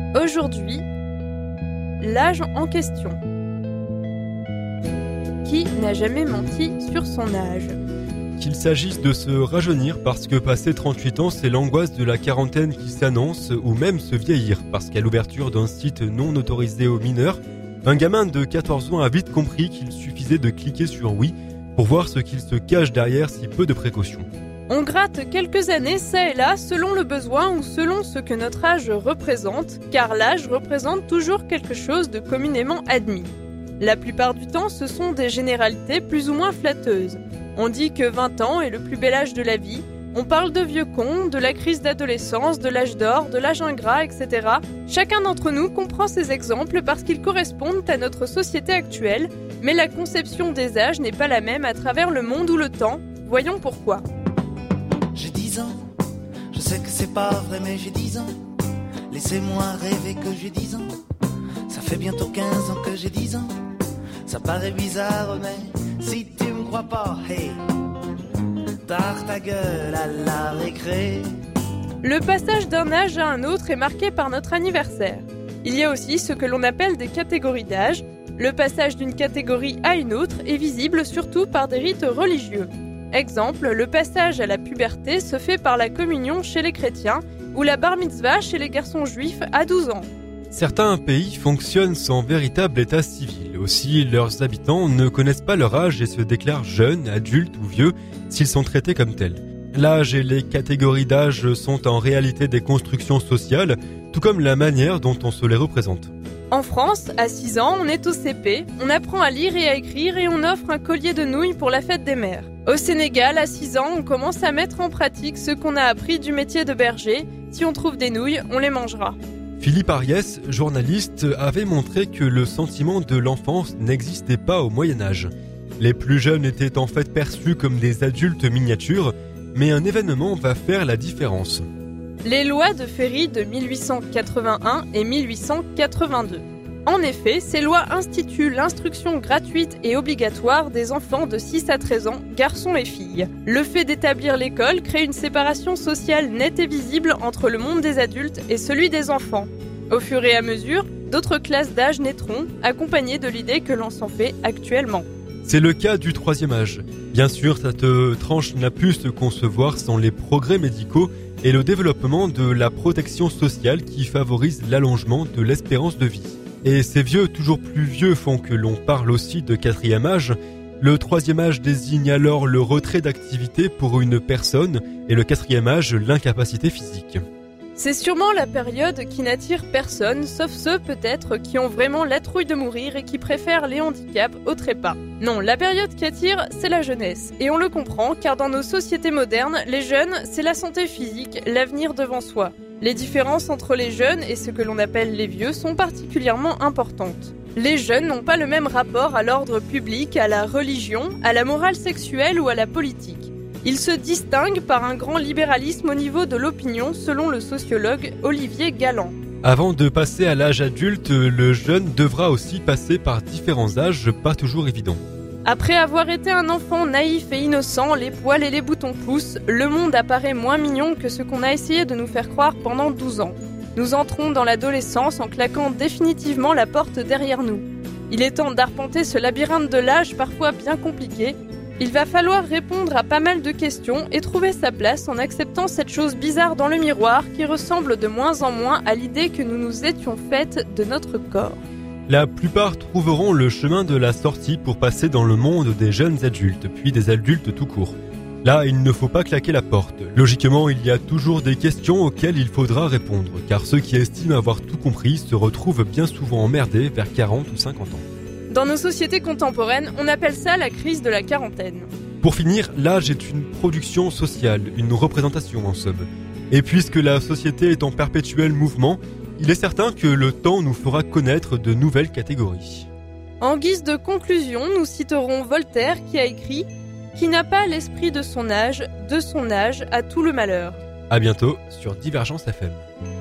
Aujourd'hui, l'âge en question. Qui n'a jamais menti sur son âge ? Qu'il s'agisse de se rajeunir parce que passé 38 ans, c'est l'angoisse de la quarantaine qui s'annonce, ou même se vieillir parce qu'à l'ouverture d'un site non autorisé aux mineurs, un gamin de 14 ans a vite compris qu'il suffisait de cliquer sur oui pour voir ce qu'il se cache derrière si peu de précautions. On gratte quelques années ça et là selon le besoin ou selon ce que notre âge représente, car l'âge représente toujours quelque chose de communément admis. La plupart du temps, ce sont des généralités plus ou moins flatteuses. On dit que 20 ans est le plus bel âge de la vie, on parle de vieux cons, de la crise d'adolescence, de l'âge d'or, de l'âge ingrat, etc. Chacun d'entre nous comprend ces exemples parce qu'ils correspondent à notre société actuelle, mais la conception des âges n'est pas la même à travers le monde ou le temps. Voyons pourquoi. J'ai 10 ans, je sais que c'est pas vrai mais j'ai 10 ans. Laissez-moi rêver que j'ai 10 ans. Ça fait bientôt 15 ans que j'ai 10 ans. Ça paraît bizarre mais si tu me crois pas, hey, tard ta gueule à la récré. Le passage d'un âge à un autre est marqué par notre anniversaire. Il y a aussi ce que l'on appelle des catégories d'âge. Le passage d'une catégorie à une autre est visible surtout par des rites religieux. Exemple, le passage à la puberté se fait par la communion chez les chrétiens ou la bar mitzvah chez les garçons juifs à 12 ans. Certains pays fonctionnent sans véritable état civil. Aussi, leurs habitants ne connaissent pas leur âge et se déclarent jeunes, adultes ou vieux s'ils sont traités comme tels. L'âge et les catégories d'âge sont en réalité des constructions sociales, tout comme la manière dont on se les représente. En France, à 6 ans, on est au CP, on apprend à lire et à écrire et on offre un collier de nouilles pour la fête des mères. Au Sénégal, à 6 ans, on commence à mettre en pratique ce qu'on a appris du métier de berger. Si on trouve des nouilles, on les mangera. Philippe Ariès, journaliste, avait montré que le sentiment de l'enfance n'existait pas au Moyen-Âge. Les plus jeunes étaient en fait perçus comme des adultes miniatures, mais un événement va faire la différence. Les lois de Ferry de 1881 et 1882. En effet, ces lois instituent l'instruction gratuite et obligatoire des enfants de 6 à 13 ans, garçons et filles. Le fait d'établir l'école crée une séparation sociale nette et visible entre le monde des adultes et celui des enfants. Au fur et à mesure, d'autres classes d'âge naîtront, accompagnées de l'idée que l'on s'en fait actuellement. C'est le cas du troisième âge. Bien sûr, cette tranche n'a pu se concevoir sans les progrès médicaux et le développement de la protection sociale qui favorise l'allongement de l'espérance de vie. Et ces vieux toujours plus vieux font que l'on parle aussi de quatrième âge. Le troisième âge désigne alors le retrait d'activité pour une personne et le quatrième âge l'incapacité physique. C'est sûrement la période qui n'attire personne, sauf ceux peut-être qui ont vraiment la trouille de mourir et qui préfèrent les handicaps au trépas. Non, la période qui attire, c'est la jeunesse. Et on le comprend, car dans nos sociétés modernes, les jeunes, c'est la santé physique, l'avenir devant soi. Les différences entre les jeunes et ce que l'on appelle les vieux sont particulièrement importantes. Les jeunes n'ont pas le même rapport à l'ordre public, à la religion, à la morale sexuelle ou à la politique. Ils se distinguent par un grand libéralisme au niveau de l'opinion, selon le sociologue Olivier Galland. Avant de passer à l'âge adulte, le jeune devra aussi passer par différents âges pas toujours évidents. Après avoir été un enfant naïf et innocent, les poils et les boutons poussent, le monde apparaît moins mignon que ce qu'on a essayé de nous faire croire pendant 12 ans. Nous entrons dans l'adolescence en claquant définitivement la porte derrière nous. Il est temps d'arpenter ce labyrinthe de l'âge parfois bien compliqué. Il va falloir répondre à pas mal de questions et trouver sa place en acceptant cette chose bizarre dans le miroir qui ressemble de moins en moins à l'idée que nous nous étions faites de notre corps. La plupart trouveront le chemin de la sortie pour passer dans le monde des jeunes adultes, puis des adultes tout court. Là, il ne faut pas claquer la porte. Logiquement, il y a toujours des questions auxquelles il faudra répondre, car ceux qui estiment avoir tout compris se retrouvent bien souvent emmerdés vers 40 ou 50 ans. Dans nos sociétés contemporaines, on appelle ça la crise de la quarantaine. Pour finir, l'âge est une production sociale, une représentation en somme. Et puisque la société est en perpétuel mouvement, il est certain que le temps nous fera connaître de nouvelles catégories. En guise de conclusion, nous citerons Voltaire qui a écrit « Qui n'a pas l'esprit de son âge a tout le malheur ». À bientôt sur Divergence FM.